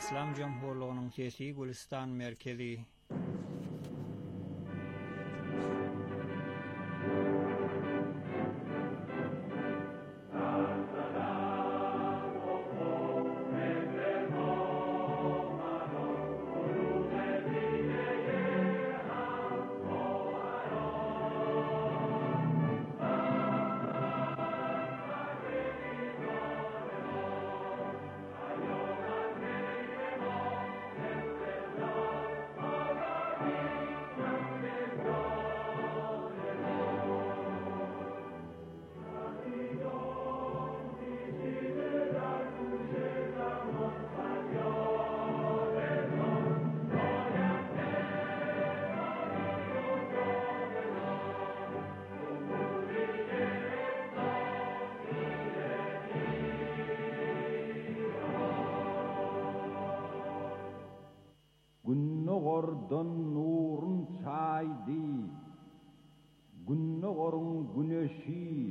İslam Cumhurluğu'nun sesi Gülistan merkezi. Günnogordan nurun çaydı, günnogorun güneşi,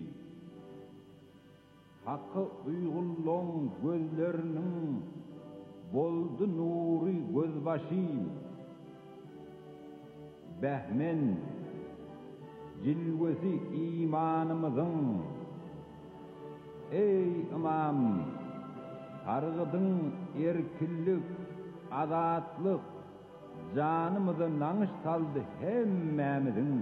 hakkı uygulluğun gözlerinin boldu nuri gözbaşı, behmen cilvesi imanımızın, ey imam, targıdın erkillik, azatlık, canımızı nanış saldı hemmemizin.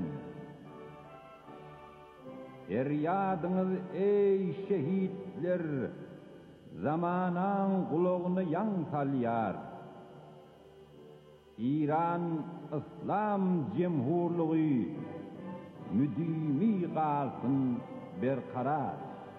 Feryadınız ey şehitler, zamanan kulağını yan salyar. İran İslam Cumhurluğu müdimi kalsın berkarar.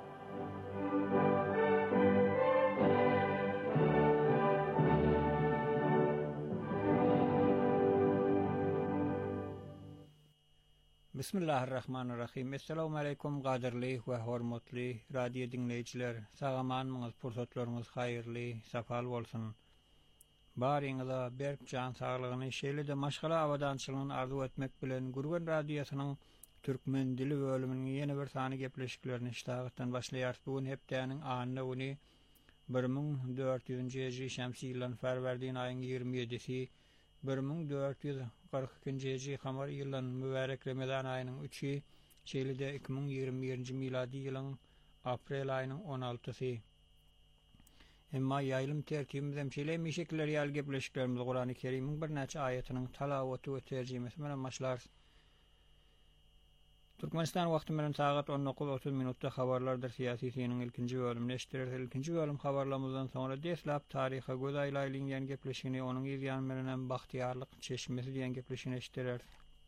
Bismillahirrahmanirrahim. Assalamu alaikum qadirli ve hormatly radio dinleyijiler. Sagamanmyňyz, pursatlaryňyz haýyrly, safal bolsun. Baryňyza berk can saglygyny şeýle-de maşgala awadançylygyny arzu etmek bilen Gurgan radiosynyň türkmen dili bölüminiň ýene bir sany gepleşiklerini iştagatdan başlaýar. Bugun hepdäniň anyny uny 1400-nji şämsi ýylyň Ferwerdiň aýynyň 27-si 1442-nji hamar ýylyň mübarek Ramazan aýynyň 3-i şeýle-de 2021-nji miladi ýylyň aprel aýynyň 16-sy. Emma ýaýlym tertibimiz hem şeýle meşekler ýaly gepleşiklerimiz Qur'an-ı Kerim'iň bir näçe aýatynyň talawaty we terjimesi bilen başlar. Türkmenistan wagty bilen saat 19:30 minutda habarlardyr. Siyasi seniň ilkinji bölümini eşdirer. İlkinji bölüm habarlamyzdan soňra deslap taryha göz aýlaýlan gepleşigini, onuň ýan bilen bahtiýarlyk çeşmesi diýen gepleşigini eşdirer.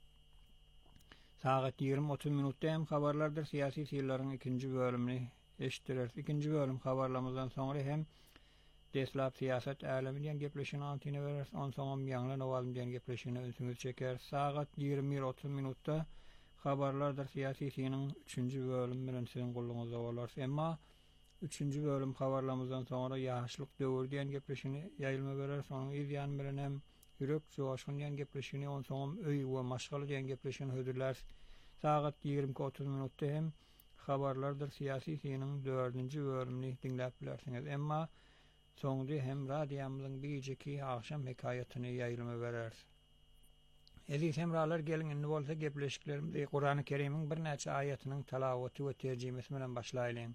Saat 20:30 minutda hem habarlardyr. Siyasi siylaryň ikinji bölümini eşdirer. İkinji bölüm habarlamyzdan soňra hem deslap siýasat älemi diýen gepleşigini antyna berer. On soňam ýanglan owalym diýen gepleşigini öňüňiz çeker. Saat 20:30 minutda habarlardyr. Siyasi seniň 3-nji bölüm bilen siziň gullugyňyzda bolar. Emma 3-nji bölüm habarlamyzdan soňra ýaşlyk döwür diýen gepleşigini ýaýylma berer. Soňra ýan bilen hem ýürek joşgyn diýen gepleşigini, on soňam öý we maşgaly diýen gepleşigini hödürler. Saat 20:30 minutda hem habarlardyr. Siyasi seniň 4-nji bölümini dinläp bilersiňiz. Emma soňdy hem radiýamyzyň birjeki akşam hekaýatyny ýaýylma berer. Eziz hemralar, gelin indi bolsa gepleşiklerimizi Qur'an-ı Kerim'iň bir näçe aýatynyň talawaty we terjimesi bilen başlaýlyň.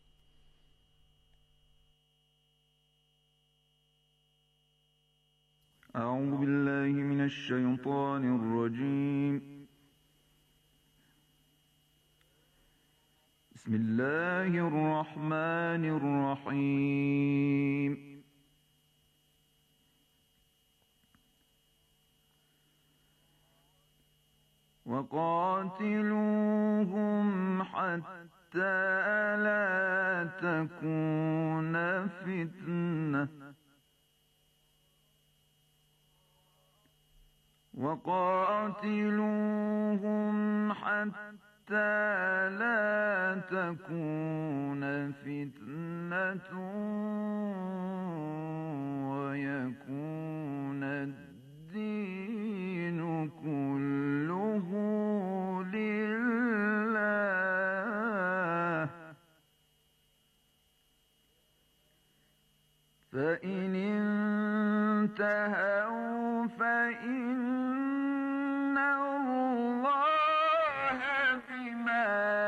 Euzu billahi mineşşeytanirracim. Bismillahirrahmanirrahim. وَقَاتِلُوهُمْ حَتَّى لَا تَكُونَ فِتْنَةٌ وَقَاتِلُوهُمْ حَتَّى لَا تَكُونَ فِتْنَةٌ وَيَكُونَ الدِّينُ كُلُّهُ لِلَّهِ فَإِنِ تنهوا فإن الله بما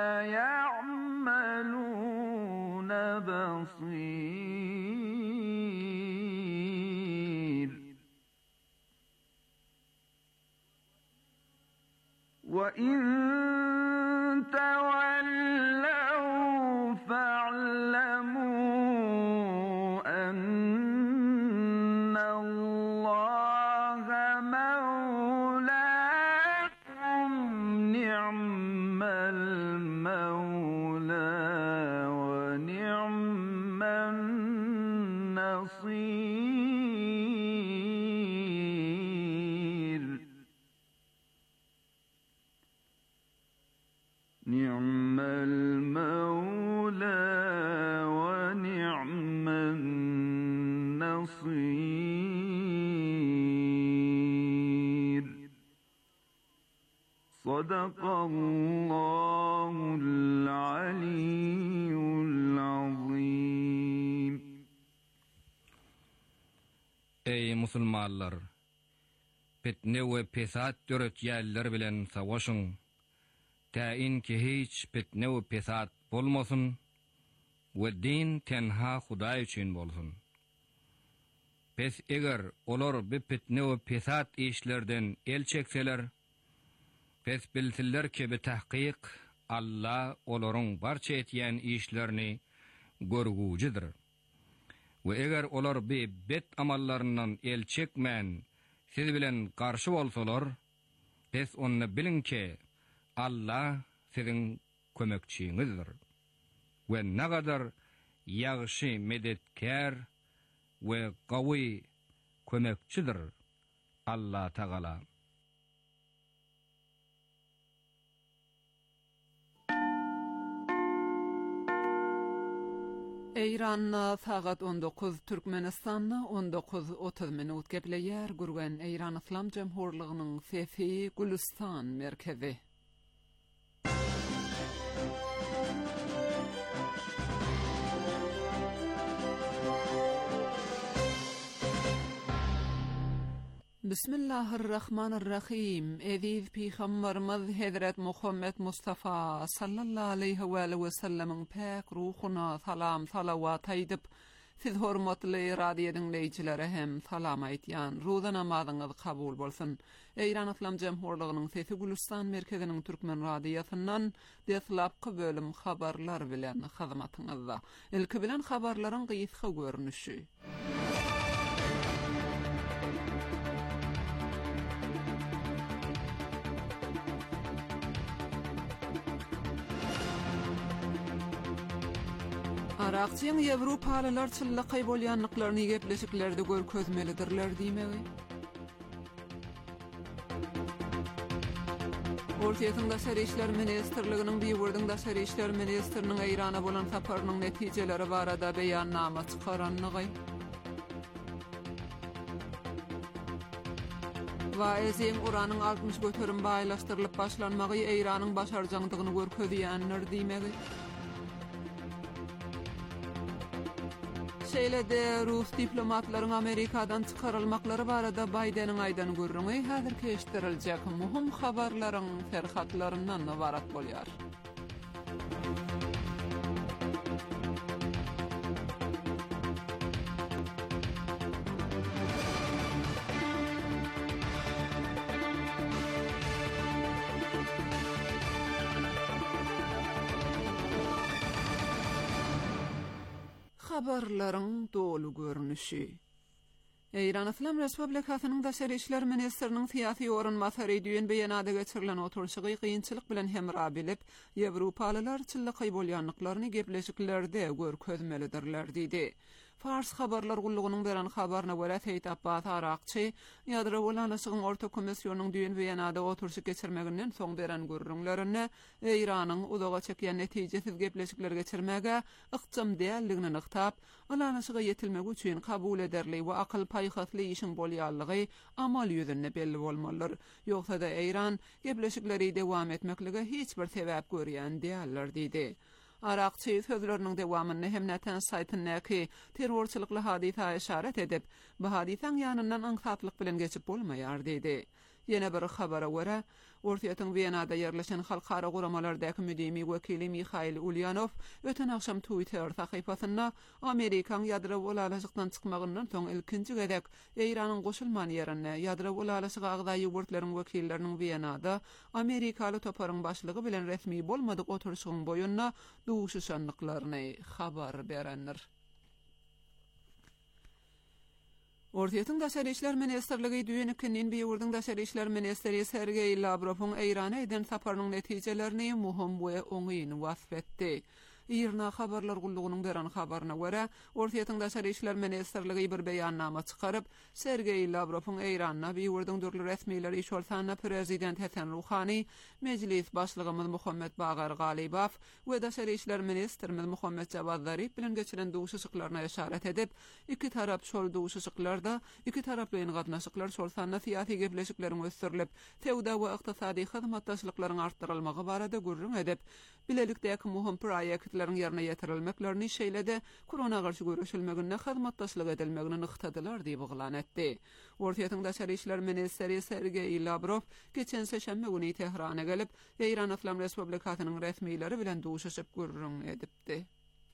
يعملون بصير وإن تولوا فاعلموا أن الله مولاكم نعم المولى ونعم النصير نعم المولى ونعم النصير صدق الله العلي العظيم. Ey musulmanlar, fitne ve pesat dörüt yerler bilen savaşın. Tayin ki hiç fitne ve pesat bolmasın ve din tenha Huda için bolsun. Pes eger olar bir fitne ve pesat işlerden el çekseler, pes bilsiller ki bir tahqiq Allah oların barça etiyen işlerini görgücüdür. Ve eger olar bir bet amallarından el çekmen siz bilen karşı bolsalar, pes onu bilin ki Allah sizin kömekçiňizdir. Ve ne kadar yağşı medetkar ve gawy kömekçidir Allah Teala. Eyranna sagat 19, Türkmenistanna 19:30 minut gepleyer gurgen Eyran İslam Cemhurluğunyň Fefi Gülistan merkezi. Bismillahirrahmanirrahim. Aziz Peygamberimiz Hazret Muhammed Mustafa sallallahu aleyhi ve sellem'in pak ruhuna salam salavat aýdyp, siz hormatly radio dinleýiçilere hem salam aýtýan ruza namazyňyz kabul bolsun. Eyran İslam Cemhurluğunyň Fefi Gülistan merkeziniň türkmen radiosundan deslapky bölüm habarlar bilen hyzmatyňyzda. Ilki bilen habarlaryň gysga görnüşi. Araqçyň Ýewropalylar çyllaqy bolýanlyklaryny gepleşiklerde görkezmelidirler diýmeli. Ortaýatyň daşary işler ministrliginiň biwirdiň daşary işler ministriniň Eýrana bolan saparynyň netijeleri barada beýannama çykaranlygy. Waezin uranyň 60 göterim baýlaşdyrylyp başlanmagy Eýranyň başarjagdygyny görkezýänler diýmeli. Şeýlede Rus diplomatlaryň Amerikadan çykarylmaklary barada Bidenin aýdan görüňi häzir keşdiriljek muhim habarlaryň ferhatlaryndan ibarat bolýar. Habarlaryň dolu görnüşi. Eýran İslam Respublikasynyň daşary işler ministriniň syýasy orunmasary düýen beýanada geçirilen oturşygy kynçylyk bilen hemra bilip, Ýewropalylar çyllaqy bolýanlyklaryny gepleşiklerde görkezmelidirler diýdi. Fars habarlar gullugynyň beren habaryna görä Seyit Abbas Araqçy, ýadra bolanyşygyň orta komissiýonyň düýen beýanada oturşy geçirmeginden soň beren görüňlerini Eýranyň uzaga çekýän netijesiz gepleşikler geçirmäge ykjam däldigini nyktap, olanyşyga ýetilmek üçin kabul ederli we akyl paýhasly işiň bolýanlygy amal ýüzünde belli bolmalydyr. Ýogsa da Eýran gepleşikleri dewam etmekligi hiç bir sebäp görýän däldir diýdi. Araqçı sözlerinin dewamyny hem Natanz saytyndaki terrorçylykly hadisa işaret edip, bu hadisaň ýanyndan aňsatlyk bilen geçip bolmaýar dedi. Yine bir habara göre, Ortaýatyň Wienada ýerleşen halkara guramalardaky müdimi wekili Mikhail Ulyanov öten akşam Twitter sahypasynda Amerikaň ýadro ulalaşykdan çykmagyndan soň ilkinji gedek Eýranyň goşulman ýerine ýadro ulalaşyga agdaý ýurtlanyň wekilleriniň Wienada Amerikaly toparyň başlygy bilen resmi bolmadyk oturuşyň boýunna duşuşanlyklaryny habar berenler. Ortaýatyň Daşary işler ministrligi düýünkinden biýurdyň Daşary işler ministri Sergey Lavrowyň Eýrana eden saparynyň netijelerini muhim we oňyny wasf etdi. İrna habarlar gullugynyň beran habaryna görä, Ortaýatyň Daşary işler ministrligi bir beýannama çykaryp, Sergey Lavrowyň Eýranyna biýurdyň dörli resmileri iş ortanyna prezident Hasan Ruhani, mejlis başlygymyz Muhammed Bagar Galibow we Daşary işler ministrimiz Muhammed Javad Zarif bilen geçiren duşuşyklaryna işaret edip, iki tarap şol duşuşyklarda iki taraplyň gatnaşyklar şolsanyna syýasy gepleşikleriň ösürilip, tewda we ykdysady hyzmatdaşlyklaryň artdyrylmagy barada gurrun edip, bilelikdäki muhim proýektleriň ýerine ýetirilmeklerini şeýlede korona garşy görüşilmegine hyzmatdaşlyk edilmegini nyktadylar diýip oglan etdi. Ortaýatyň Daşary işler ministri Sergey Lavrov geçen seşembe güni Tehrana gelip, Eýran Islam Respublikasynyň resmiýleri bilen duşuşyp gurrun edipdi.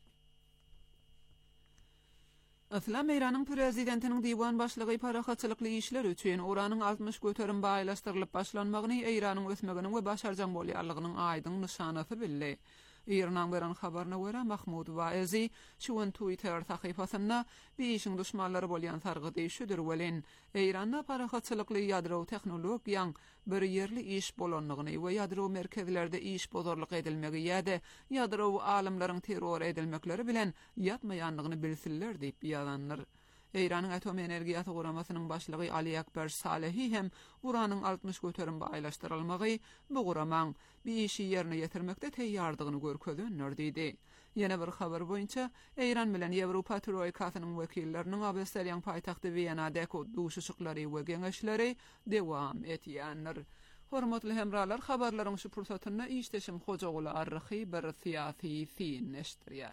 Islam Eýranyň prezidentiniň diwan başlygy parahatçylykly işler üçin uranyň 60 göterim baýlaşdyrylyp başlanmagyny Eýranyň ösmeginiň we başarjak bolýarlygynyň aýdyň nyşanasy bildi. İran beran habaryna görä Mahmud Waezi şu Twitter sahypasynda beýişiň düşmanlary bolýan sargydy şudur welen Eýranda parahatçylykly ýadro tehnologiýaň bir ýerli iş bolanlygyny we ýadro merkezlerde iş bozarlyk edilmegi ýa-da ýadro alimlaryň terror edilmekleri bilen ýatmaýanlygyny bilsinler diýip ýazanlar. Eýranyň atom energiýasy guramasynyň başlygy Ali Akbar Salehi hem uranyň 60 göterim baýlaşdyrylmagy bu guramaň bir işi ýerine ýetirmekde teýýardygyny görkezýänler diýdi. Ýene bir habar boýunça Eýran bilen Ýewropa Troýkasynyň wekilleriniň Abesselýan paýtagty Wienadaky duşuşyklary we geňeşleri dewam etýänler. Hormatly hemralar, habarlaryň şu pursatyna işdeşim Hojaguly arryhy bir syýasy fin eşdirýär.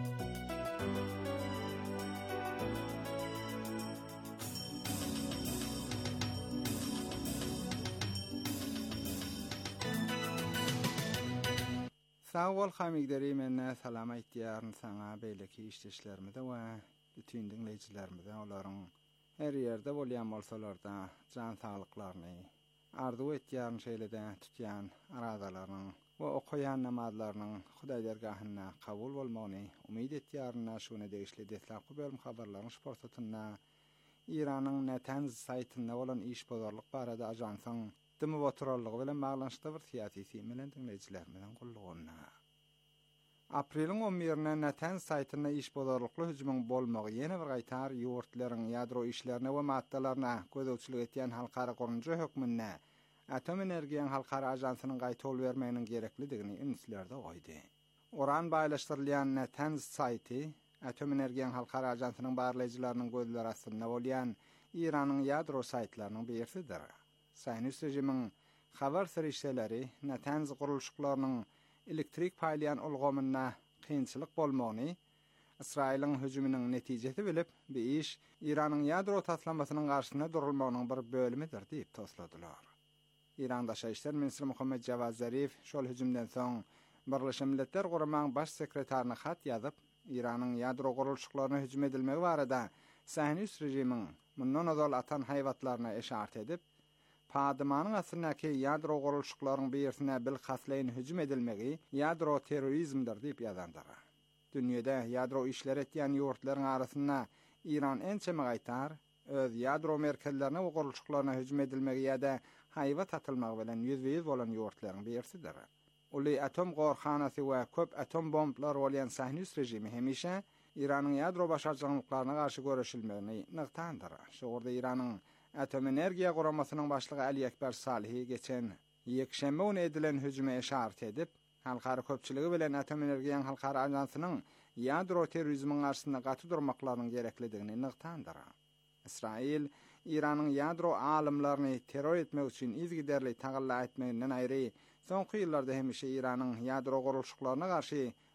Sağ ol hamigderi menne salam aýtýaryn saňa beýleki işleşlerimizde we bütün dinleýijilerimizde olaryň her ýerde bolýan bolsalarda jan saglyklaryny arzu etýän şeýlede tutýan arazalaryň we okuyan namazlarynyň Hudaý dergahyna kabul bolmagyny umyt etýärine şuna degişli deslapy bölüm habarlaryň şportatyna İranyň Natanz saytynda bolan iş bozarlyk barada ajansyň Dimi oturallygy bilen baglanşykda bir syýasy bilen dinleýijilerimizden gullugyna. Apreliň 11-nä Natanz saytyna iş bozarlykly hüjümüň bolmagy ýene bir gaýtar ýurtlaryň ýadro işlerine we maddalaryna gözegçilik etýän halkara gurunjy hökmüne Atom Energiýaň halkara ajansynyň gaýtol bermeginiň gereklidigini ünsülerde goýdy. Oran baýlaşdyrylýan Natanz saýty Atom Energiýaň halkara ajansynyň barlaýjylarynyň gözleri arasynda bolýan İranyň ýadro saýtlarynyň birisidir. Saýnus rejimiň habar serişleri Natanz gurulşyklarynyň elektrik paýlayan ulgamyna kynçylyk bolmagyny Israýlyň hüjüminiň netijesi bilip, bu iş İranyň ýadro taslamasynyň garşyna durulmagynyň bir bölümidir diýip tosladylar. İran Daşary işler ministri Muhammed Javad Zarif şol hüjümden soň Birleşen Milletler Guramagyň baş sekretäriне hat ýazyp, İranyň ýadro gurulşyklaryna hüjüm edilmegi barada Saýnus rejimiň mundan azal atan haýwatlaryna eşaret edip, Padymanyň asyndaky ýadro gurulşyklarynyň birisine bil hasleýin hüjüm edilmegi ýadro terrorizmdir diýip ýazandyr. Dünýede ýadro işleri etýän ýurtlaryň arasynda İran en çeme gaýtar öz ýadro merkezlerine we gurulşyklaryna hüjüm edilmegi ýa-da haýwat atylmagy bilen ýüzbeýiz bolan ýurtlaryň birisidir. Uly atom gorhanasy we köp atom bomblar bolýan Saýnus rejimi hemişe İranyň ýadro başarjyklaryna garşy görüşilmegini nyktandyr. Şoňda İranyň Atom Energiýa guramasynyň başlygy Ali Akbar Salehi geçen ýekşembe güni edilen hüjüme eşaret edip, halkara köpçüligi bilen Atom Energiýaň halkara ajansynyň ýadro terrorizmiň garşysynda gaty durmaklarynyň gereklidigini nyktandyr. Israil İranyň ýadro alimlaryny terror etmek üçin izgiderli tagalla etmeginden aýry, soňky ýyllarda hemişe İranyň ýadro gurulşyklaryna garşy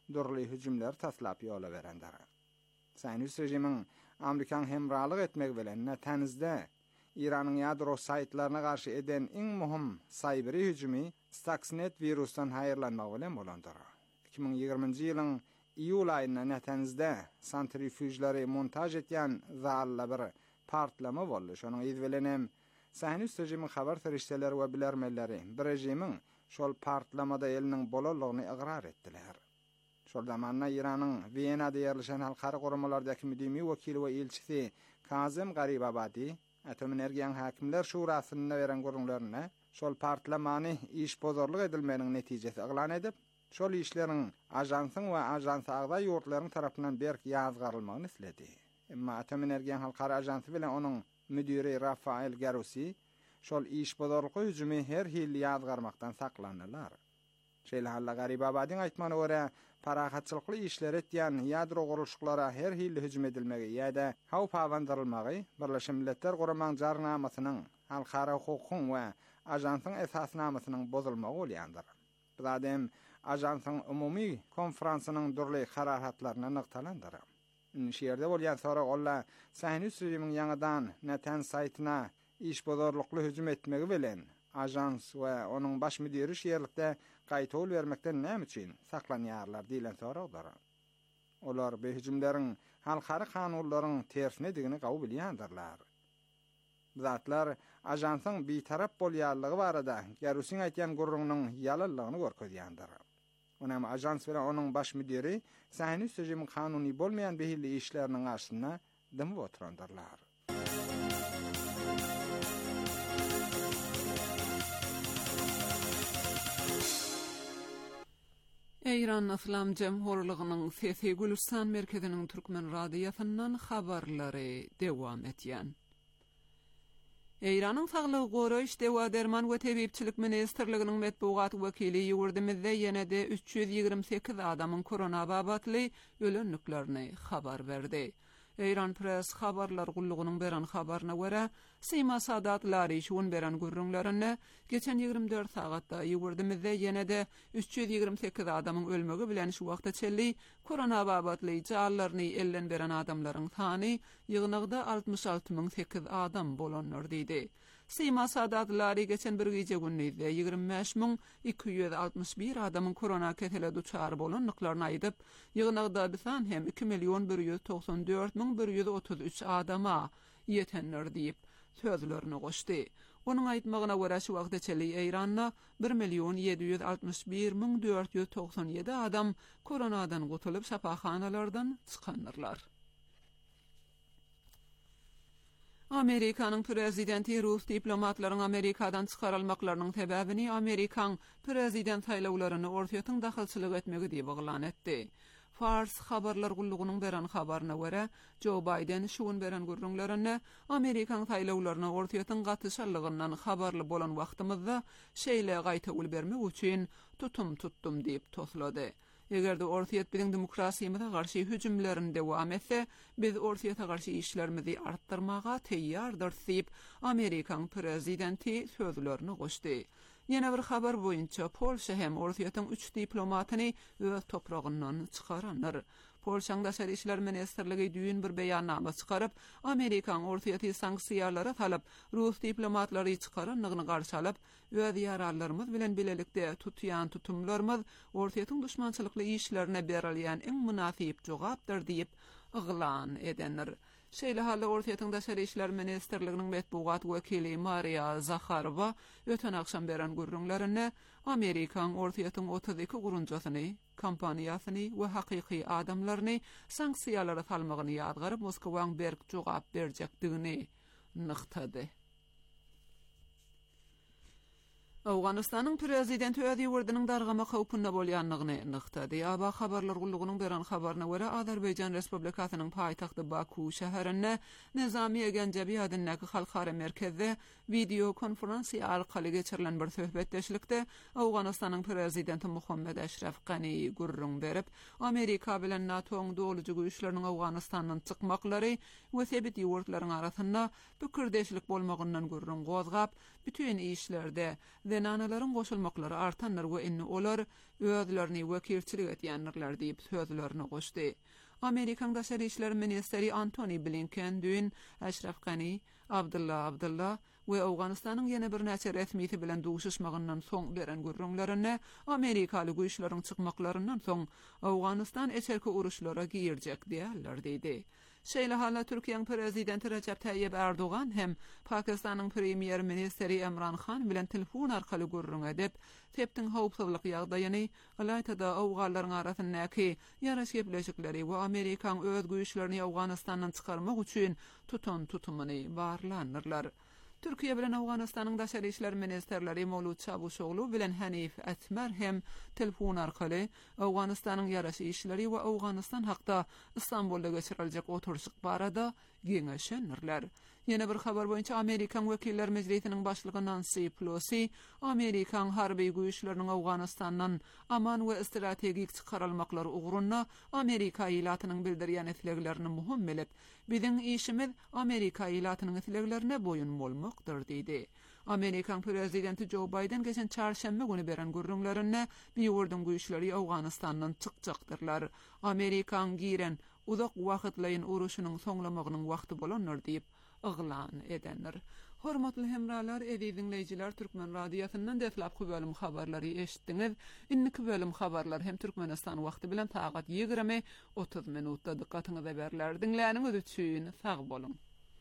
durly hüjümler taslap yola berendir. Sionist rejimin Amerikan hemralyk etmek bilen nätenizde İran'ın yadro saytlarına karşı eden en muhim saybiri hücumi Stuxnet virustan hayırlanmak bilen bolandyr. 2020-nji ýylyň iyul aýyna nätenizde santrifüjlary montaj etýän zalla bir partlama boldy. Şonuň izbelenem Sionist rejimiň habar ferişteleri we bilermelleri bir rejimin şol partlamada eliniň bolalagyny igrar etdiler. Şol zamanna İran'ın Viyena'da ýerleşen halkara goramalardaki müdimi wekili we elçisi Kazım Garibabadi Atom Energiýanyň hakimler şurasyna beren görüňlerine şol partlamany iş bozorlyk edilmeniň netijesi eglan edip, şol işleriň ajansyň we ajans agda ýurtlaryň tarapyndan berk ýazgarylmagyny isledi. Emma Atom Energiýanyň halkara ajansy bilen onuň müdiri Rafael Garusi şol iş bozorlygy hüjümi her hil ýazgarmakdan saklandylar. Şeýle halla Garibabadiň aýtmany görä, parahatçylykly işler etýän ýadro gurulşyklara her hil hüjüm edilmegi ýa-da hawp awandyrylmagy Birleşen Milletler Guramaň jarnamasynyň halkara hukukyň we ajansyň esasnamasynyň bozulmagy bolýandyr. Bu adem ajansyň umumy konferansynyň durly karahatlaryna nyktalandyr. Şeýerde bolýan sorak olla Sionist rejimiň ýangydan näten saýtyna iş bozorlukly hüjüm etmegi bilen ajans we onuň baş müdiri şeýerlikde gaýtol bermekden näme üçin saklanýarlar diýilen sorakdyr. Olar bu hüjümleriň halkara kanunlaryň tersine digini gawy bilýändirler. Zatlar ajansyň bitarap bolýarlygy barada Garusiň aýtýan gurrungyň ýalyllygyny görkezýändir. Onam ajans bilen onuň baş müdiri Sionist rejimiň kanuny bolmaýan behilli işleriniň arşyna dim oturandyrlar. İran Islam Cemhurlygynyň Sesi Gülistan merkeziniň Türkmen radiýasyndan habarlary dewam etýän. İranyň Saglyk Goraýyş Dewa Derman we Tebipçilik Ministrliginiň medpugat wekili ýurdumyzda ýene-de 328 adamyň korona babatly ölenliklerini habar berdi. İran Press habarlar gullugynyň beren habaryna görä, Sima Sadat Larişowun beren gürrüňlerini geçen 24 sagatda ýurdumyzda ýene-de 328 adamyň ölmegi bilen şu wagtda çelli korona babatly jallaryny ellen beren adamlaryň sany ýygnygda 66800 adam bolanlar diýdi. Sima Sadat Lari geçen bir gece günüde 25261 adamın korona ketele duçar bolanlyklaryny aýdyp, ýygnygda bisan hem 2.194.133 adama ýetenler diýip sözlerini goşdy. Onuň aýtmagyna görä şu wagtda çeli Eýranda 1.761.497 adam koronadan gutulyp şapahanalardan çykandylar. Amerikanyň prezidenti Rus diplomatlaryň Amerikadan çykarylmaklarynyň sebäbini Amerikan prezident saýlawlaryny ortaýatyň dahylçylyk etmegi diýip oglan etdi. Fars habarlar gullugynyň beren habaryna görä, Joe Biden şuwun beren gürrüňlerini Amerikan saýlawlaryna ortaýatyň gatnaşarlygyndan habarly bolan wagtymyzda şeýle gaýta ul bermek üçin tuttum diýip toslady. Egerde ortaýat biziň demokrasiýamyza garşy hüjümlerini dewam etse, biz ortaýata garşy işlerimizi artdyrmaga teýýardyr diýip Amerikan prezidenti sözlerini goşdy. Ýene bir habar boýunça Polşa hem ortaýatyň 3 diplomatyny öz topragyndan çykaranlar. Polşaň daşary işler ministrligi düýün bir beýannama çykaryp, Amerikan ortaýaty sanksiýalara talap Rus diplomatlary çykaranlygyny garşy alyp, öz ýararlarymyz bilen bilelikde tutýan tutumlarymyz ortaýatyň düşmançylykly işlerine berilýän iň münasip jogapdyr diýip yglan edenler. Şeýle hally ortaýatyň daşary işler ministrliginiň medpugat wekili Maria Zakharova öten akşam beren gürrüňlerini Amerikan ortaýatyň 32 gurunjasyny, kampaniýasyny we hakyky adamlaryny sanksiýalara salmagyny ýadgaryp Moskwaň berk jogap berjekdigini nyktady. Awganistanyň prezidenti öz ýurdunyň dargama howpunda bolýanlygyny nyktady. Aba habarlar gullugynyň beren habaryna görä Azerbaýjan Respublikasynyň paýtagty Baku şäherinde Nizami Egenjebi adyndaky halkara merkezde video konferensiýa arkaly geçirilen bir söhbetdeşlikde Awganistanyň prezidenti Muhammed Eşref Gani gurrun berip, Amerika bilen NATO'ň dolugy güýçleriniň Awganistandan çykmaklary we sebit ýurtlaryň arasynda pikirdeşlik bolmagyndan gurrun gozgap, bütün işlerde Zenanaların goşulmaklary artanlar we inni olar özlerini wekilçilik etýänler diýip sözlerini goşdy. Amerikan Daşary işler ministeri Antony Blinken dün Ashraf Ghani, Abdullah we Awganystanyň ýene bir näçe resmiti bilen duşuşmagyndan soň beren gürrüňlerini Amerikaly güýçleriň çykmaklaryndan soň Awganystan eçerki uruşlara girjek diýerler diýdi. Şeýle hala Türkiýeň prezidenti Recep Tayyip Erdogan hem Pakistanyň premier ministeri Imran Khan bilen telefon arkaly gürrüň edip, tepdiň howpsuzlyk ýagdaýyny, alaytada awgallaryň arasyndaky ýaraş gepleşikleri we Amerikan öz güýçlerini Awganystandan çykarmak üçin tutumyny barlanyrlar. Türkiýe bilen Awganystanyň daşary işler ministerleri Mowlud Çavuşoglu bilen Hanif Atmar hem telefon arkaly Awganystanyň ýaraşy işleri we Awganystan hakda Istanbulda geçiriljek oturşyk barada giňeşenler. Ýene bir habar boýunça Amerikan Wekiller Mejlisiniň başlygy Nancy Pelosi Amerikan harby güýçleriniň Awganystandan aman we strategik çykarylmaklary ugrunda Amerika ýylatynyň bildirýän isleglerini muhim bilip, biziň işimiz Amerika ýylatynyň isleglerine boýun bolmakdyr diýdi. Amerikan prezidenti Joe Biden geçen çarşamba günü beren gürrüňlerine biýurdun güýçleri Awganystandan çykjaktyrlar. Amerikan giren uzak wagtlaýyn uruşunyň soňlamagynyň wagty bolanlar diýip ıglan edenler. Hormatly hemralar, dinleyijiler, Türkmen radiosynyň deflap bölüm habarlary eşitdiňiz. Inniki bölüm habarlar hem Türkmenistan wagty bilen tagat 20:30 minutda dikkatyňyza berler. Dinläniňiz üçin sag bolun.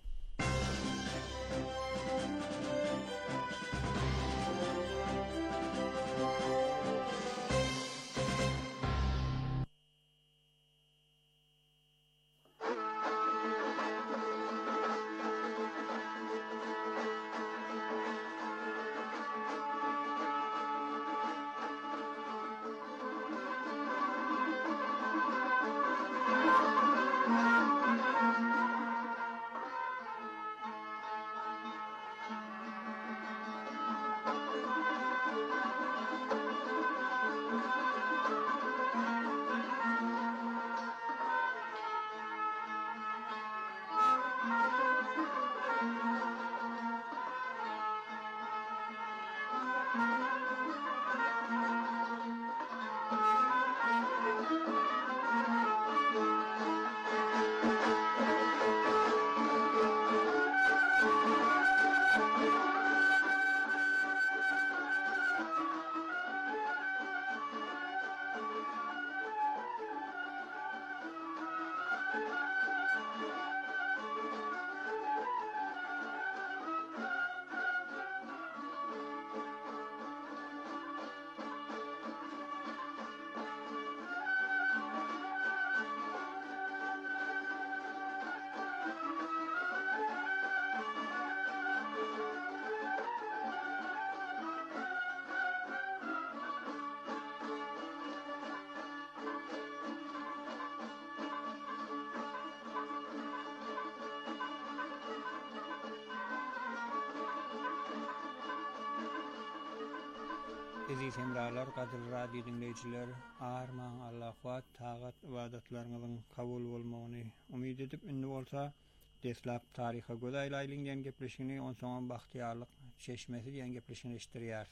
Aziz hemralar, gadyr radio dinleyijiler, arman Allah'a tagat ibadetleriniň kabul bolmagyny umyt edip, indi bolsa deslap taryha godaýlaýlyň diýen gepleşigini onsoň bahtiýarlyk çeşmesi diýen gepleşigini eşitdirýär.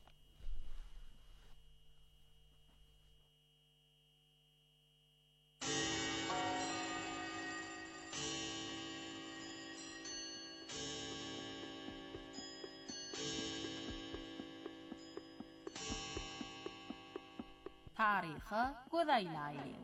Taryha godaýlaýlyň.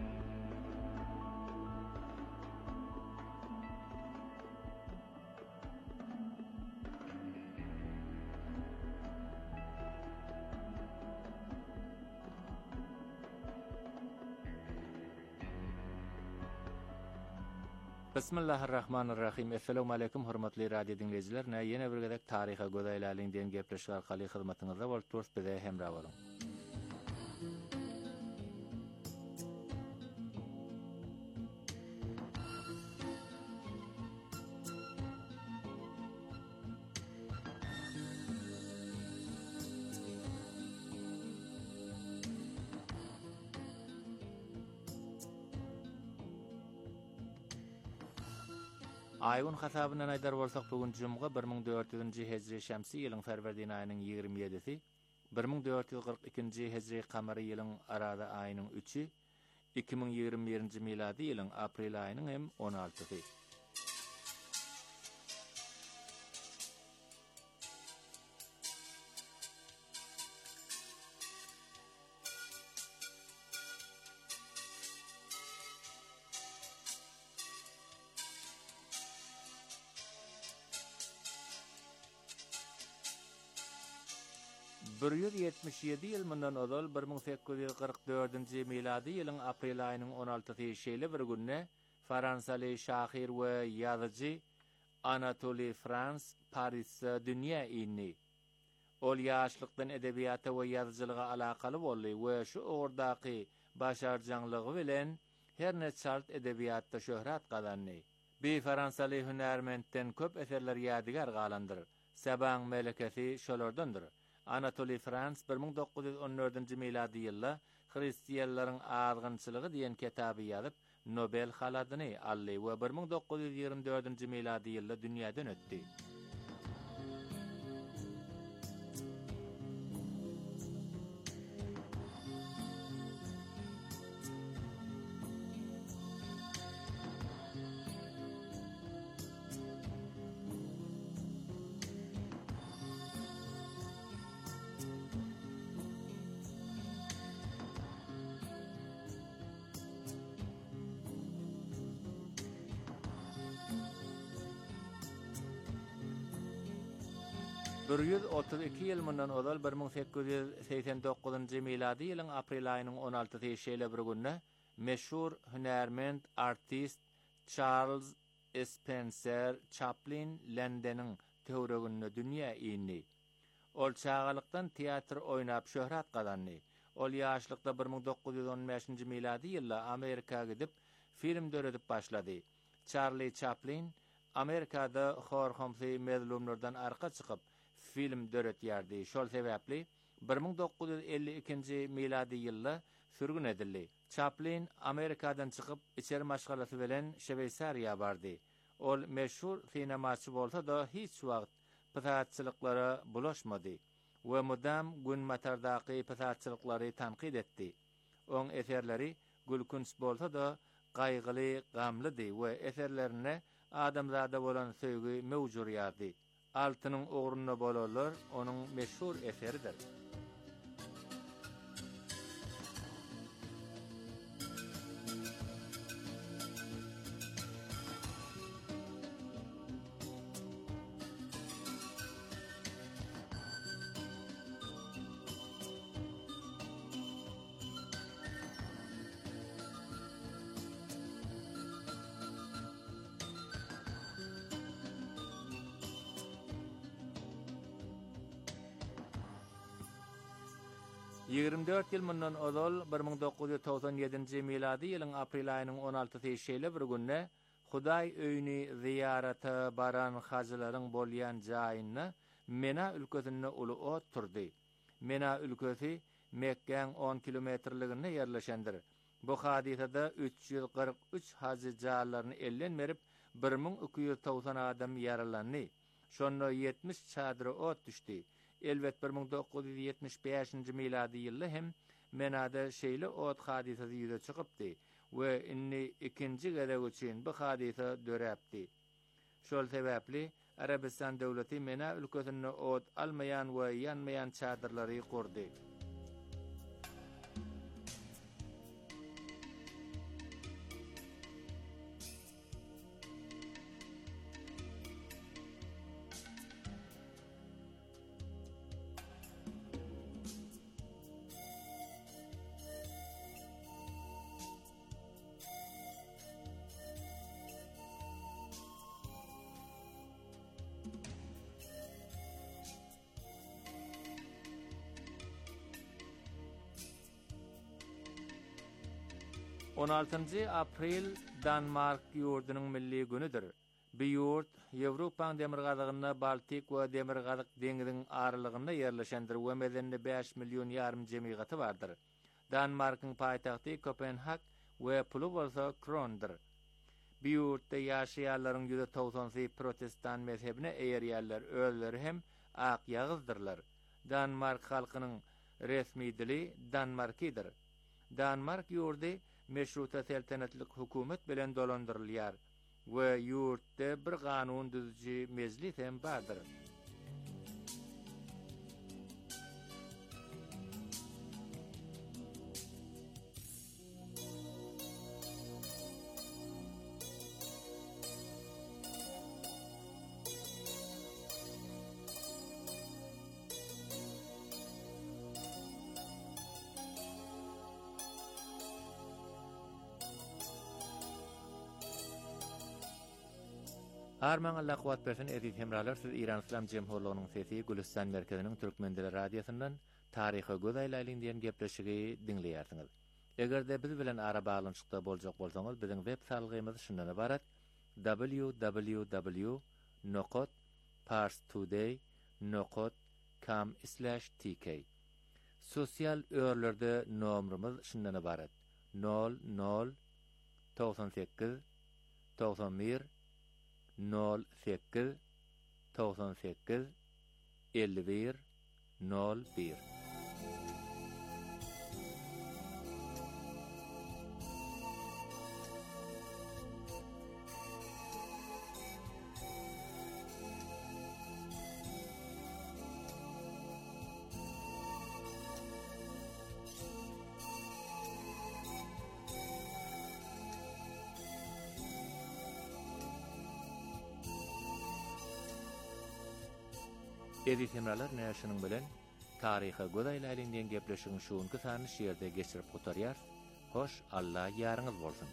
Bismillahirrahmanirrahim. Assalamu alaykum hormatly radio dinleyijiler. Ýene bir gezek taryha godaýlaýlyň diýen gepleşik arkaly hyzmatyňyzda bolýar, bize hemra bolun. Ayın hasabından aydar bolsak bugün jumga 1400-nji hejri şemsi ýylyň Ferwerdin aýynyň 27-si, 1442-nji hejri kamary ýylyň arada aýynyň 3-i, 2021-nji miladi ýylyň aprel aýynyň hem 16-sy. Bir 177 ýyl mundan ozal 1844-nji miladi ýylyň aprel aýynyň 16-sy şeýle bir günne Fransaly şahyr we ýazyjy Anatoly France Paris'e dünýä indi. Ol ýaşlykdan edebiýata we ýazyjylyga alakaly boldy we şu ordaky başarjanglygy bilen her neçalt edebiýatda şöhrat gazandy. Bir Fransaly hünärmendden köp eserler ýadygar galandyr. Sabaň melekesi şolardandyr. Anatoly France 1914-nji miladi ýylda Hristiýanlaryň azgynçylygy diýen kitaby ýazyp Nobel haladyny aldy we 1924-nji miladi ýylda dünýäden ötdi. Bir 132 ýyl mundan ozal 1889-njy miladi ýylyň aprel aýynyň 16-sy şeýle bir günne meşhur hünärmend artist Charles Spencer Chaplin Londonyň töwereginde dünýä indi. Ol çağalykdan teatr oýnap şöhrat gazandy. Ol ýaşlykda 1915-nji miladi ýylda Amerikaga gidip film döredip başlady. Charlie Chaplin Amerikada horhamsy mezlumlardan arka çykyp film döretýärdi. Şol sebäpli 1952-nji miladi ýylda sürgün edildi. Chaplin Amerikadan çykyp içeri maşgalasy bilen Şweýsariýa bardy. Ol meşhur sinemaçy bolsa da hiç wagt pysaatçylyklara bulaşmady we mudam gün matardaky pysaatçylyklary tanqid etdi. Oň eserleri gülkünç bolsa da gaýgyly, gamlydy we eserlerine adamzada bolan söýgü mewjur ýardy. Altynyň ogruny bolarlar onuň meşhur eseridir. Ýygrimi 4 ýyl mundan ozal 1997-nji miladi ýylyň aprel aýynyň 16-sy şeýle bir günne Hudaý öýüni ziýarata baran hajylaryň bolýan jaýyna Mena ülkesinde uly ot turdy. Mena ülkesi Mekkeň 10 kilometrliginde ýerleşendir. Bu hadisada 343 hajy jaýlaryny elden berip 1290 adam ýaralandy. Şonda 70 çadyra ot düşdi. Elbet 1975-nji miladi ýylda hem Menada şeýle ot hadisasy ýüze çykypdy we inni ikinji gede üçin bu hadisa döräpdi. Şol sebäpli Arabistan döwleti Mena ülkesinde ot almayan we ýanmayan çadyrlary kurdy. 16 aprel Danmark ýurdunyň milli günüdür. Bu ýurt Ýewropaň demirgazygyna Baltik we demirgazyk deňiziň aralygynda ýerleşendir we medeninde 5 million ýarym jemgyýaty bardyr. Danmarkyň paýtagty Kopenhag we pulu bolsa Krondyr. Bu ýurtda ýaşaýanlaryň %90 protestan mezhebine eýerýärler, özleri hem ak ýagyzdyrlar. Danmark halkynyň resmi dili Danmarkidir. Danmark ýurdy meşruta seltenetlik hukumet bilen dolandyrylýar we ýurtda bir kanun düzüji meclis hem bardyr. Arman Allah kuwat bersin edip hemralar siz İran İslam Cemhurluğunyň sesi Gülistan merkeziniň Türkmen dili radiosundan taryhy gözaýlaýyn diýen gepleşigi dinleýärsiňiz. Egerde biz bilen ara baglanyşykda boljak bolsaňyz biziň web salgymyz şundan ibarat: www.parstoday.com/tk. Sosial örlerde nomrumyz şundan ibarat: 00 98 91 08 98 51 01. Edip hemralar näşiniň bilen taryhy gözaýlaýyn diýen gepleşigiň şuňky sany şeýerde geçirip gutarýar. Hoş, Allah ýarynız bolsun.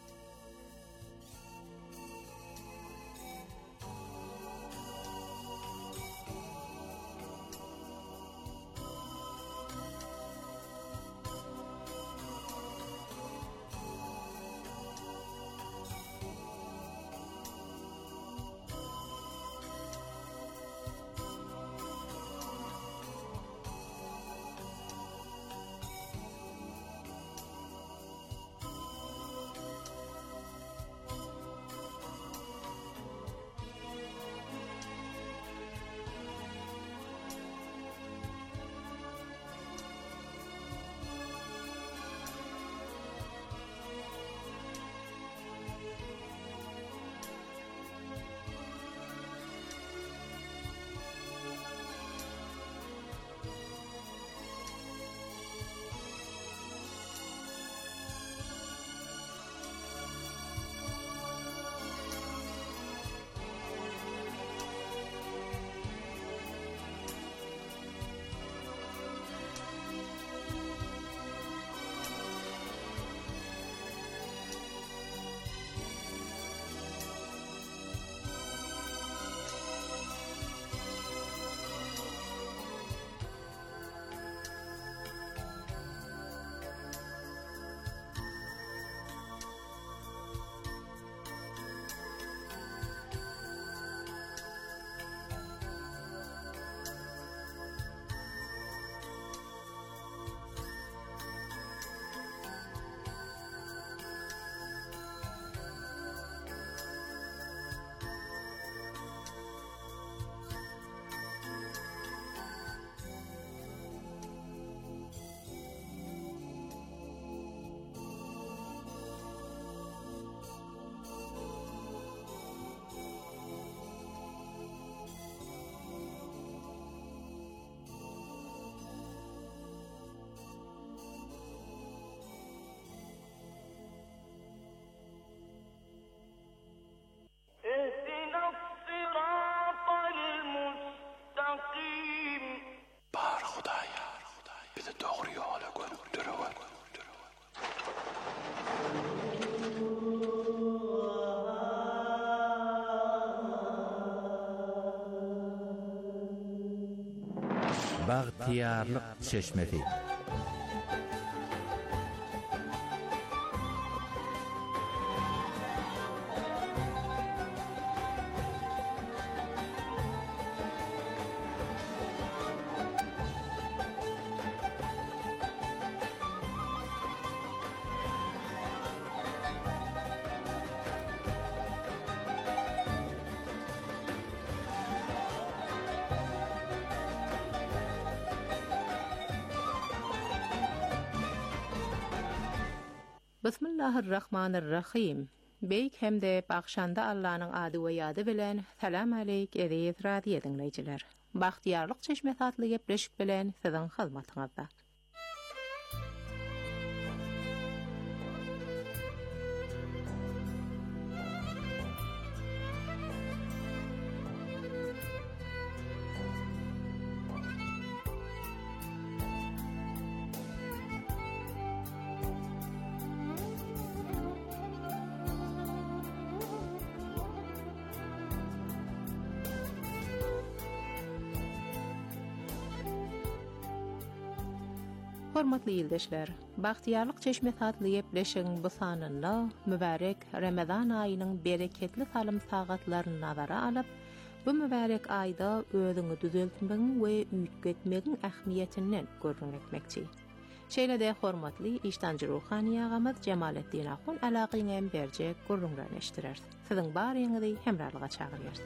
Bagtiyarlyk çeşmesi. Bismillahirrahmanirrahim. Beyk hem de bakşanda Allah'ın adı we ýady bilen salam aleyk edýät radio dinleýijiler. Bagtyarlyk çeşme tatly gepleşik bilen siziň hyzmatyňyzda. Hormatly ýyldaşlar, Bagtyarlyk çeşme tatly gepleşigiň bu sanynda mübarek Ramazan aýynyň bereketli salym sagatlaryny nazara alyp, bu mübarek aýda özüňi düzeltmegiň we üýtgetmegiň ähmiýetinden görnekmekçi. Şeýle-de hormatly işdanjy ruhany ýagamyz Jemaletdin Ahun alagyny berjek görnekleşdirer. Siziň baryňyzy hemralyga çagyrýar.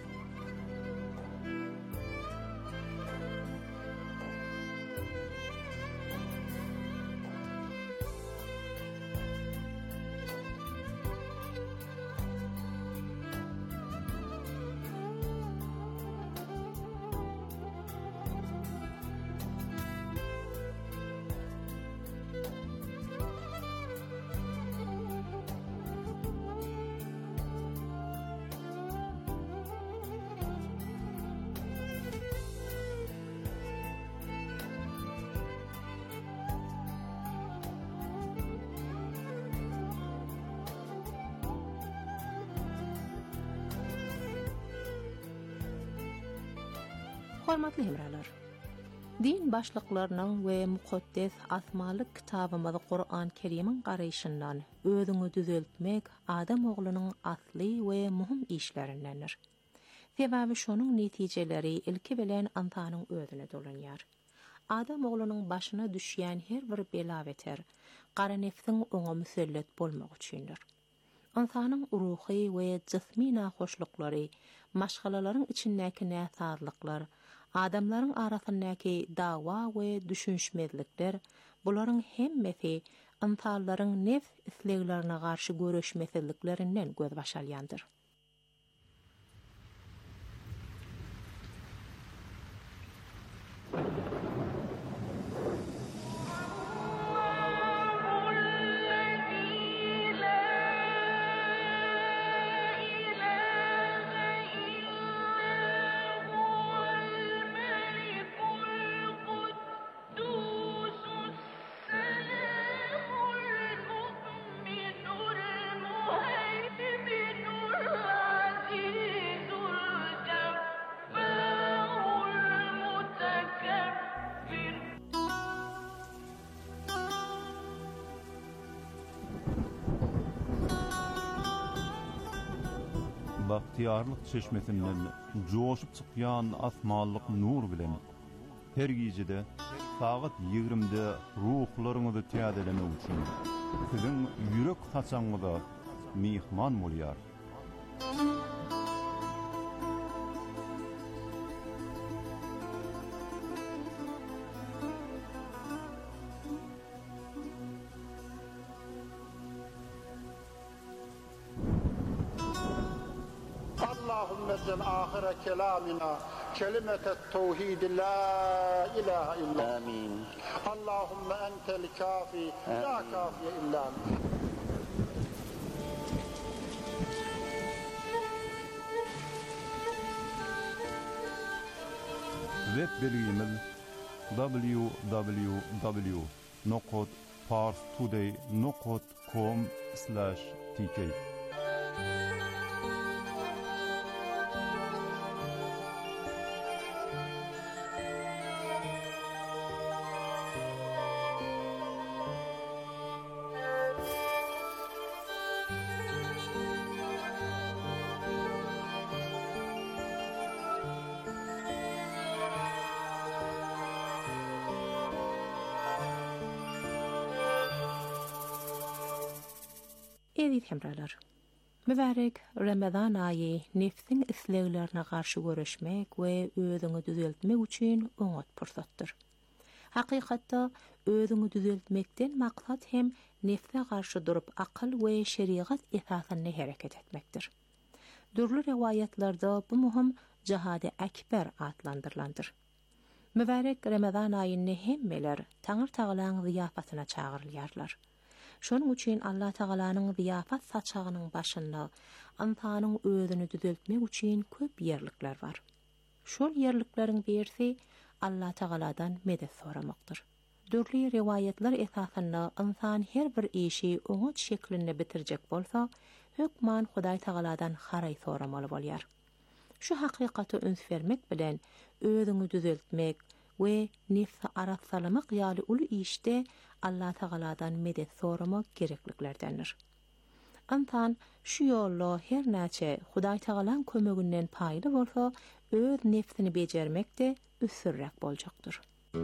Hormatly hemralar. Din başlyklarynyň we mukaddes asmalyk kitabymyzy Qur'an Kerimiň garaýşyndan özüňi düzeltmek adam oglunyň asly we muhim işlerindendir. Sebäbi şonuň netijeleri ilki bilen antanyň özüne dolanýar. Adam oglunyň başyna düşýän her bir bela beter, gara nefsiň oňa müsellet bolmak üçindir. Antanyň ruhy we jismi nahoşlyklary, maşgalalaryň içindäki näsarlyklar, adamlaryň arasyndaky dawa we düşünşmezlikler, bularyň hemmesi antallaryň nefs isleglerine garşy göreşmezliklerinden göz başalýandyr. Bagtyarlyk çeşmesinden joşup çykýan asmanlyk nur bilen her gecede saat 20-de ruhlaryňyzy täzelemek üçin siziň ýürek haçaňyda mihman bolýar. نجعل آخر كلامنا كلمة التوحيد لا إله إلا آمين. اللهم أنت الكافي لا كافي إلا أنت. Web belgimiz www.parstoday.com/tk. Edit hemralar. Mübarek Ramazan ayı nefsin isleglerine garşy göreşmek we özüňi düzeltmek üçin oňat pursatdyr. Hakykatda özüňi düzeltmekden maksat hem nefse karşı durup akıl we şeriat esasynda hereket etmekdir. Dürlü rivayetlarda bu muhim cihad-ı ekber adlandırılandır. Mübarek Ramazan ayını hemmeler Taňyr Tagalaň ziyafatyna çağırylýarlar. Şonuň üçin Allah Tagalaňyň ziyafat saçagynyň başynda insanyň özüni düzeltmek üçin köp ýerlikler bar. Şol ýerlikleriň birisi Allah Tagaladan medet soramakdyr. Dürli rivayetler esasynda insan her bir işi oňa şeklinde bitirjek bolsa, hökman Hudaý Tagaladan haray soramaly bolýar. Şu hakykaty üns vermek bilen özüňi düzeltmek we nefsi aratsalamak ýaly uly işte Allah Tagaladan medet soramak gerekliklerdendir. Antan şu ýolla her näçe Hudaý Tagalaň kömeginden paýda bolsa, öz nefsini bejermekde üssürrek boljakdyr.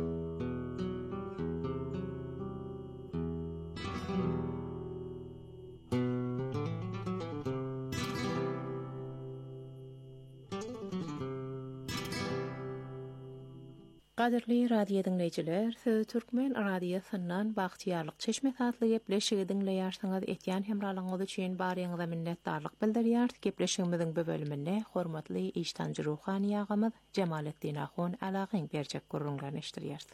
Qadirli radio dinleyijiler, Söz Türkmen radiosundan Bagtyarlyk Çeşme satly gepleşigi dinleýärsiňiz. Etýän hemralaryňyz üçin barýaňyza minnetdarlyk bildirýär. Gepleşigimiziň bu bölüminde hormatly iştanjy ruhany ýagymyz Jemaletdin Ahun alagyň berjek gurrunlaryny eşdirýärsiz.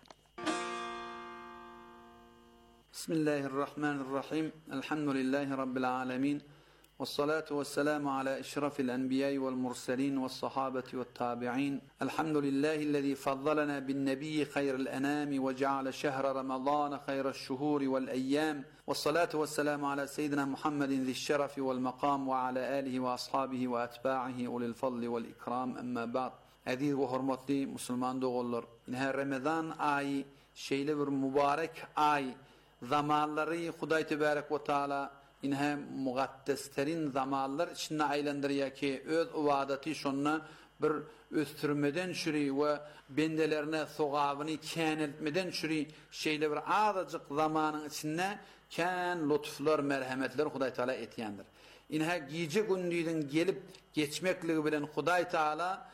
Bismillahirrahmanirrahim. Elhamdülillahi rabbil alamin. والصلاة والسلام على أشرف الأنبياء والمرسلين والصحابة والتابعين. الحمد لله الذي فضلنا بالنبي خير الأنام وجعل شهر رمضان خير الشهور والأيام. والصلاة والسلام على سيدنا محمد ذي الشرف والمقام وعلى آله وأصحابه وأتباعه أولي الفضل والإكرام. أما بعد. Aziz ve hormatly musulman dogullar, inha Ramazan ayı şeýle bir mübarek ay, zamanlary Hudaý tebarek we taala inha mugaddesterin zamanlar içinde aylandırıyor ki öz uvadaty şonna bir östürmeden şuri ve bendelerine sogabını kenetmeden şuri şeyle bir azıcık zamanın içinde kan lütuflar merhametler Hudaý Taala etýändir. Inha gece gündüzün gelip geçmekligi bilen Hudaý Taala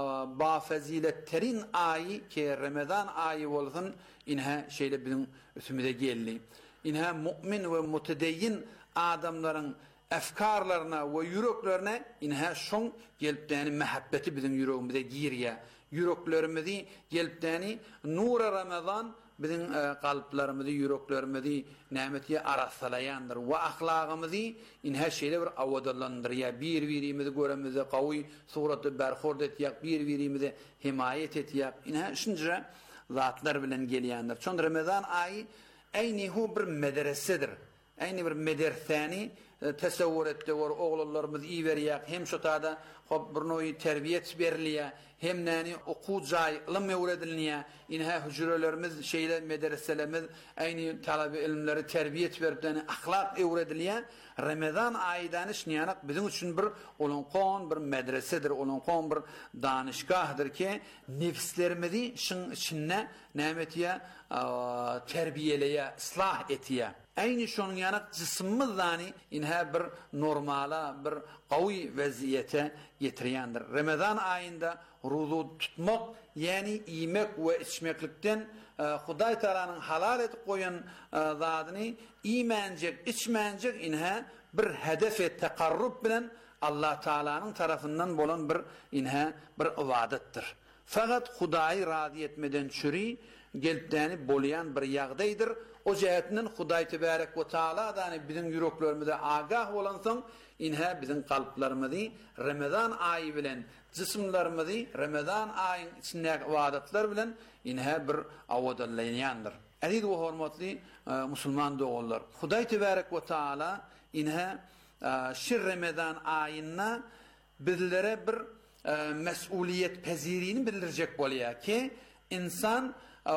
ba faziletlerin ayı ki Ramazan ayı bolsun inha şeyle bizim üstümüze geldi. İnha mümin ve mutedeyyin adamların efkarlarına ve yüreklerine inha şon gelipdäni mehabbeti bizim yüreğimize girýär. Yüreklerimizi gelipdäni nura Ramazan bizim kalplarımızı, yüreklerimizi nämetye arasalayandır. Ve ahlakımızı inha şeýle bir awadalandyrýar. Bir-birimizi göremize qawy suraty berhord etýär, bir-birimizi himayet etýär. Inha şunja zatlar bilen gelýändir. Şon Ramazan ayı aynihu bir medresedir. Ayni bir medersani tasavvur etdi var oğullarımız iyi berýär. Hem şu tada hop bir noy terbiyet berilýär. Hem näni okuw jaý, ilim öwredilýär. Inha hüjrelerimiz, şeýle medreselerimiz ayni talaby ilimleri terbiyet beripden ahlak öwredilýär. Ramazan aýydan şňanak bizim üçin bir olonqon bir medresedir, olonqon bir danışgahdır ki nefslerimizi şin içinde nämetýär terbiyeleýär, islah etýär. Aynı şonun yanak cismimizdani inha bir normala, bir qawy vaziyete getirýändir. Ramazan ayında ruzu tutmak, yani yemek ve içmeklikten Hudaý Taalanyň halal etip koyan zadyny iýmenjek, içmenjek inha bir hedefe tekarrub bilen Allah Taalanyň tarafından bolan bir inha bir ibadetdir. Fakat Hudaýy razy etmeden çüri gelipdäni bolýan bir ýagdaýdyr. O cehetinden Hudaý tebarek we taala bizim yüreklerimizde agah bolansaň inha bizim kalplarymyzy Ramazan ayı bilen jismlarymyzy Ramazan ayının içindäki ibadetler bilen inha bir awadalanýandyr. Aziz we hormatly musulman dogullar, Hudaý tebarek we taala inha şu Ramazan ayına bizlere bir mesuliyet pezirliğini bildirecek bolýar ki insan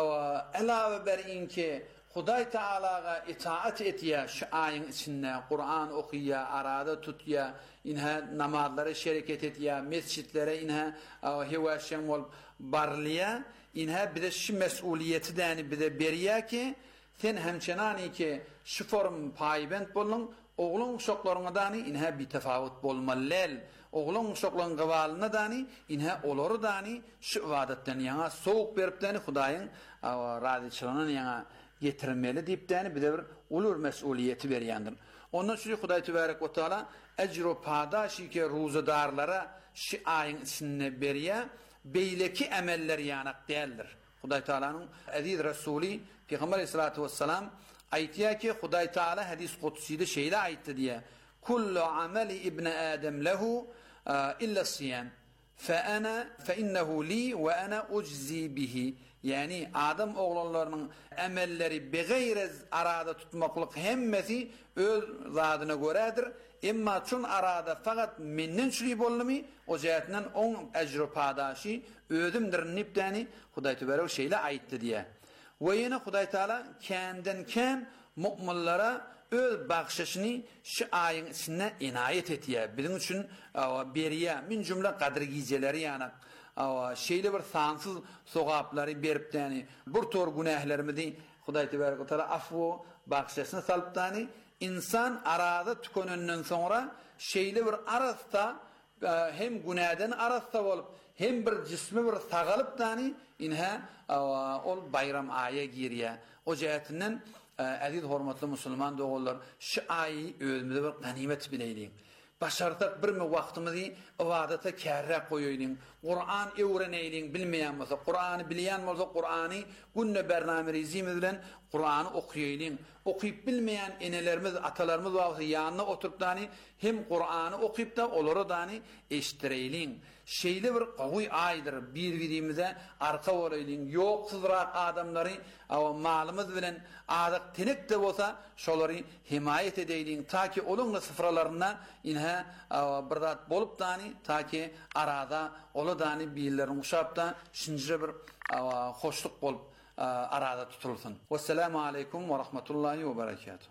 elave berinki Hudaý Taalaga itaat etýär, şu ayın içinde Kur'an okuyýar, arada tutýar, inha namazlara şeriket etýär, mescitlere inha hewaşen bol barlýar, inha bir de şu mesuliyeti däni bir de berýär ki sen hemçenani ki şu form paýbent bolun, oğlun uşaklaryňa dany inha bir tefawut bolmalyl. Oğlun uşaklaryň gawalyna dany inha olary dany şu ibadetden ýa-da sowuk beripdäni Hudaýyň razyçylygynyň ýa-da getirmeli deyip de bir de bir ulur mesuliyeti berýändir. Ondan sonra Hudaý Tebarek we Taala ecro padaşy ki ruzadarlara şu ayın içinde berýär, beýleki emeller ýanak däldir. Hudaý Taalanyň aziz Rasuli Peygamber Aleyhissalatu vesselam aýtýar ki Hudaý Taala hadis kutsiyde şeýle aýtdy diye. Kullu ameli ibn Adem lehu illa siyam. Fe innehu li ve ana ujzi bihi. Yani Adam oğlanlarının emelleri begayrez arada tutmaklık hemmesi öz zadına göredir. Emma çün arada fakat minnen şüri bolnumi o cihetinden on ecru padaşi ödümdir niptani Hudaý Tebarek şeýle aýtdy diye. Ve yine Hudaý Taala kendinden mu'minlara öz bagşyşyny şu ayın içine inayet etýär. Bizim üçün berýär min jumla kadr gijeleri ýanak. Şeýle bir sansız sogaplary beripdäni bir tor günählerimizi Hudaý Tebarek we Taala afwo bagşyşyny salypdäni insan arada tükönenden sonra şeýle bir arasda hem günäden arasda bolup hem bir jismi bir sagalypdäni inha ol bayram aýa girýär. O jehetinden aziz hormatly musulman dogallar şu aýy özümizde bir ganimet bileýin. Başardık bir mi wagtymyzy ibadata kärrä goýaýyn. Qur'an öwreneýin bilmeýän bolsa, Qur'any bilýän bolsa Qur'any günne bernamejimiz bilen Qur'any okuýaýyn. Okuyup bilmeýän enelerimiz, atalarymız wagty ýanyna oturupdany hem Qur'any okuyup da olara dany eşdireýin. Şeýle bir gowy aýdyr, bir-birimize arka bolaýyn. Ýoksuzrak adamlary malymyz bilen adyk tenek de bolsa şolary himayet edeýin taki olunla sıfralarına inha bir zat bolup dany taki arada ola dany biýlerini uşapda şinjire bir hoşluk bolup arada tutulsun. Vesselamu aleykum ve rahmetullahi ve berekatuhu.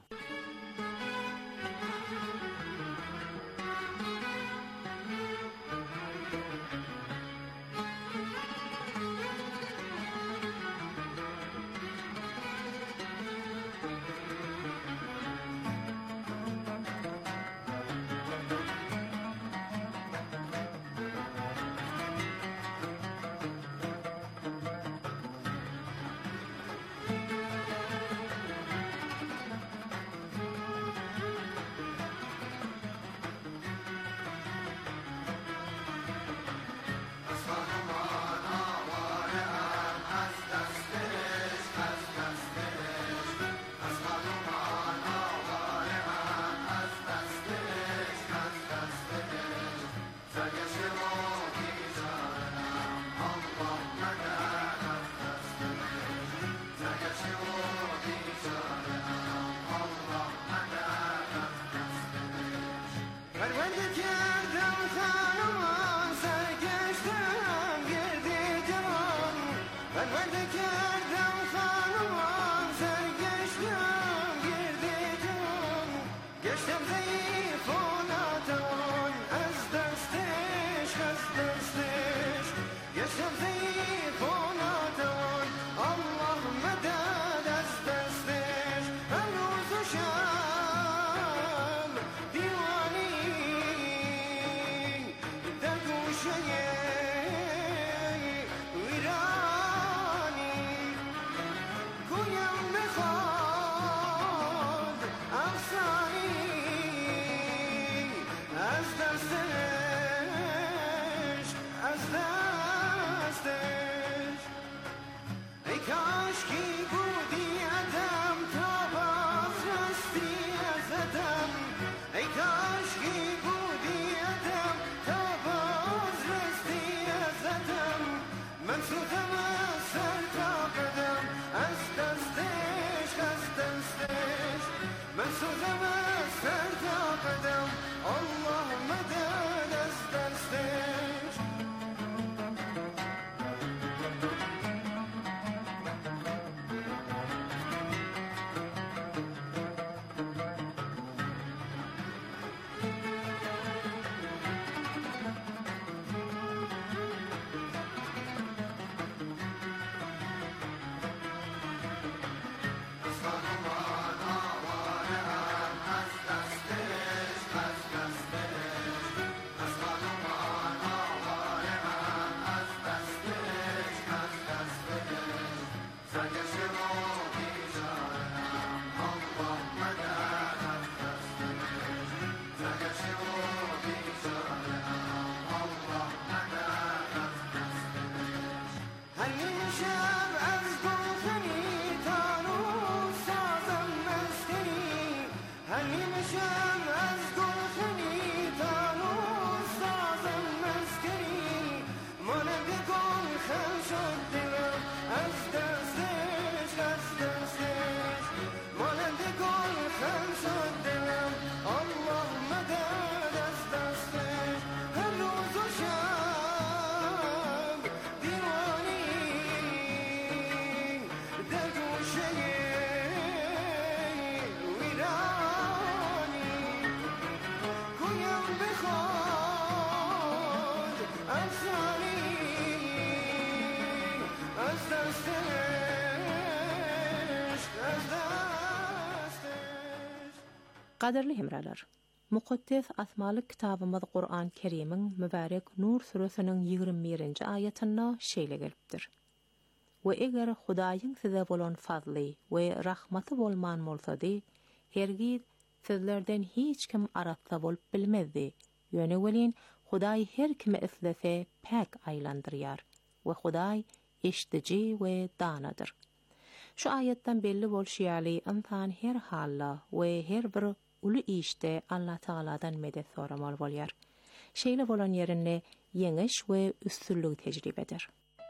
Qadarly hemralar, Muqaddes Asmalyk kitabymyz Qur'an Kerimiň mübarek Nur suresiniň 21-nji ayatynda şeýle gelipdir. Ve eger Hudaýyň size bolan fazly we rahmaty bolman bolsady, hergiz sizlerden hiç kim aratsa bolup bilmezdi. Ýöne welin Hudaý her kimi islese pek aýlandyrýar we Hudaý eşdici we danadyr. Şu ayetden belli bolşýaly insan her halla we her bir ulu işte Allah Taala'dan medet soramal bolýar. Şeýle bolan ýerinde yeňiş we üstünlük tejribedir.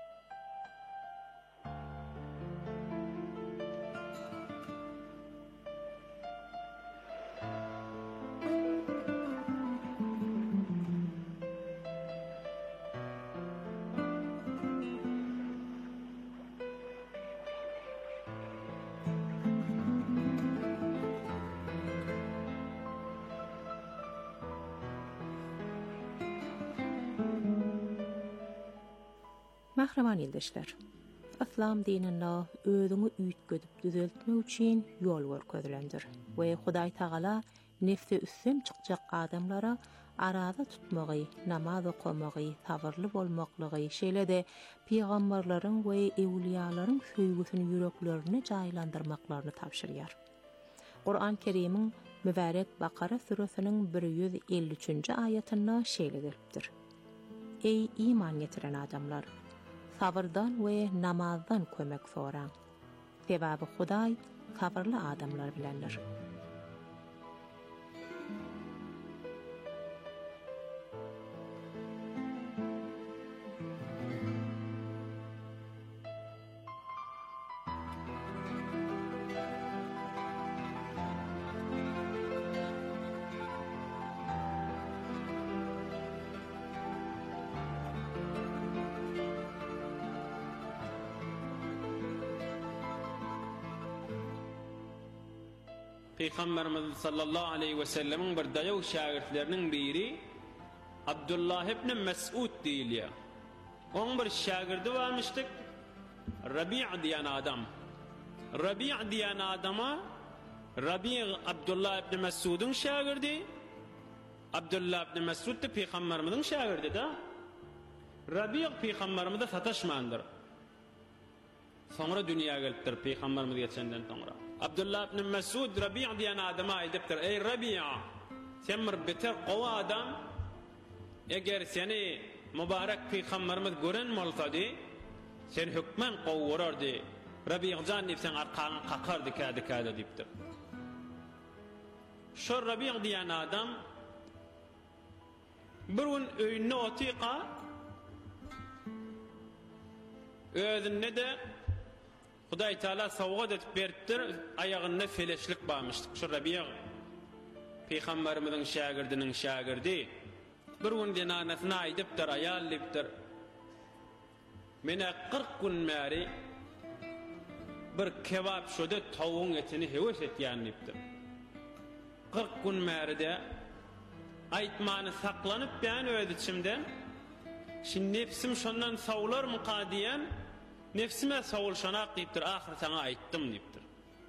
Mahraman ildeşler, İslam dininde özüňi üýtgedip düzeltmek üçin ýol görkezlendir we Hudaý Taala nefsi üssem çykjak adamlara arada tutmagy, namaz okumagy, sabırly bolmaklygy, şeýle-de peýgamberleriň we ewliýalaryň söýgüsini ýüreklerine jaýlandyrmaklaryny tapşyrýar. Qur'an Kerimiň mübarek Bakara suresiniň 153-nji ayatynda şeýle gelipdir. Ey iman getiren adamlar! Sabırdan we namazdan kömek soran. Sebaby Hudaý sabırly adamlar bilendir. Peygamberimiz sallallahu aleyhi ve sellemin bir dayaw şagirtlerinin biri Abdullah ibn Mes'ud diýilýär. Oň bir şagirdi varmışdyk, Rabi' diýen adam. Rabi' diýen adama Rabi' Abdullah ibn Mes'ud'un şagirdi. Abdullah ibn Mes'ud de Peygamberimiziň şagirdi da. Rabi' Peygamberimizle sataşmandyr. Sonra dünýäge gelipdir Peygamberimiz geçenden sonra. Abdullah ibn Mes'ud Rabi' diýen adama aýdypdyr: "Ey Rabi', sen bir beter gowa adam, eger seni mübarek Peygamberimiz gören bolsady, sen hükmen gowurardy. Rabi' jan sen arkaňy qakardy käde diýipdir." Şu Rabi' diýen adam bir gün öýüne otyqa özüne de Hudaý Taala sowgat etip beripdir, aýagyna feleşlik barmışdyk. Şu Rabi' Peygamberimiziň şagirdiniň şagirdi. Bir gün denanasyna aýdypdyr, aýalypdyr: "Mene 40 gün märi bir kebap şöde tavuğun etini hewes etýän" diýipdir. 40 gün märide aýtmany saklanyp ben öz içimden, "Şimdi nefsim şondan sawlarmy ka?" diýen nefsime savulşanak diýipdir, ahir sana aýtdym diýipdir.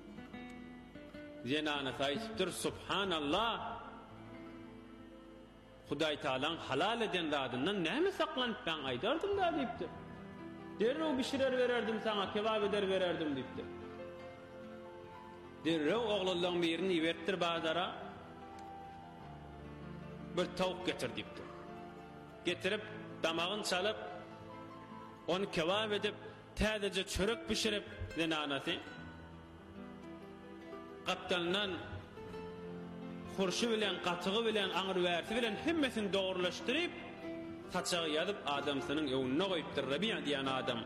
Zenana aýtdypdir, subhanallah, Hudaý Taalaň halal eden dadyndan näme saklanyp ben aýdardym da diýipdir. Derrew bişirer bererdim sana, kebap eder bererdim diýipdir. Derrew oglalaryň birini ibertdir bazara, bir tawuk getir diýipdir. Getirip damagyn çalyp, onu kebap edip täzece çörek pişirip zenanasy gapdandan hurşy bilen gatygy bilen aňyr wärsi bilen hemmesini dogrulaşdyryp saçagy ýazyp adamsynyň öwüne goýupdyr. Rabi' diýen adam.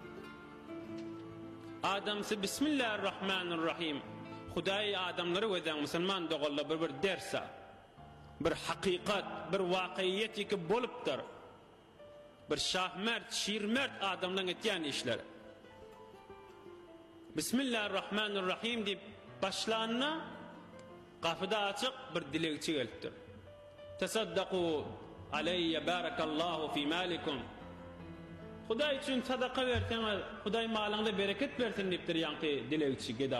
Adamsy Bismillahirrahmanirrahim. Hudaý adamlary wezen musulman dogalla bir dersa, bir haqiqat, bir waqiýet iki bolupdyr. Bir şahmert, şirmert adamdan etýän işler. Bismillahirrahmanirrahim diýip başlanna gafyda açyk bir dilegçi gelipdir. Tasaddaqu aleyye barakallahu fi malikum. Hudaý üçin sadaka bersen, Hudaý malyňda bereket bersin diýipdir ýa-ni dilegçi geda.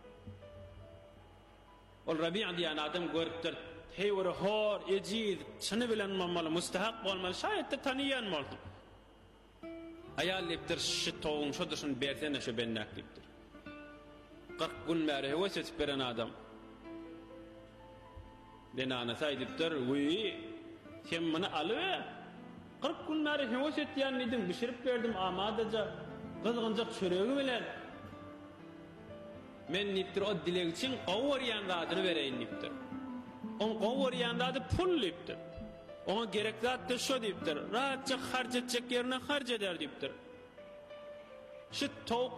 Ol Rabi' diýen adam görüpdir. Hey wara hor, ejid, çyny bilen mammaly, mustahak bolmaly, şaýat da taniýan boldy. Ayal lepdir, şu toğun, şu dışın bersene şu bennak diýipdir. 40 gün märe weset beren adam. Denana saýdypdir, "Uy, sen meni alyp 40 gün märe weset ýan edim, bişirip berdim amadaja, gızgınjak çöregi bilen. Men nipdir o dilegçin gowurýan zadyny bereýin diýipdir. On gowurýan zady pul diýipdir. Ona gerek zat da şu diýipdir. Rahatça harç etjek ýerine harç eder diýipdir. Şu toğuk